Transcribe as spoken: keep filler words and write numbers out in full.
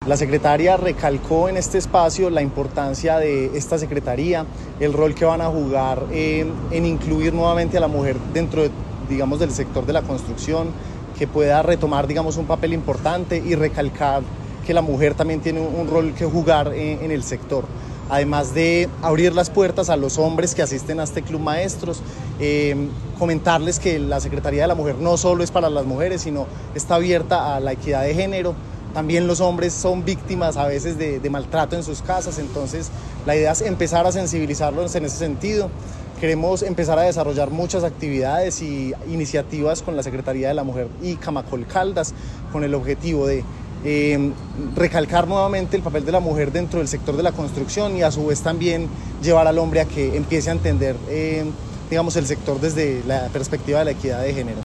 La secretaria recalcó en este espacio la importancia de esta secretaría, el rol que van a jugar eh, en incluir nuevamente a la mujer dentro de, digamos, del sector de la construcción, que pueda retomar, digamos, un papel importante y recalcar que la mujer también tiene un, un rol que jugar en, en el sector. Además de abrir las puertas a los hombres que asisten a este Club Maestros, eh, comentarles que la Secretaría de la Mujer no solo es para las mujeres, sino está abierta a la equidad de género. También los hombres son víctimas a veces de, de maltrato en sus casas, entonces la idea es empezar a sensibilizarlos en ese sentido. Queremos empezar a desarrollar muchas actividades y iniciativas con la Secretaría de la Mujer y Camacol Caldas con el objetivo de Eh, recalcar nuevamente el papel de la mujer dentro del sector de la construcción y a su vez también llevar al hombre a que empiece a entender, eh, digamos, el sector desde la perspectiva de la equidad de género.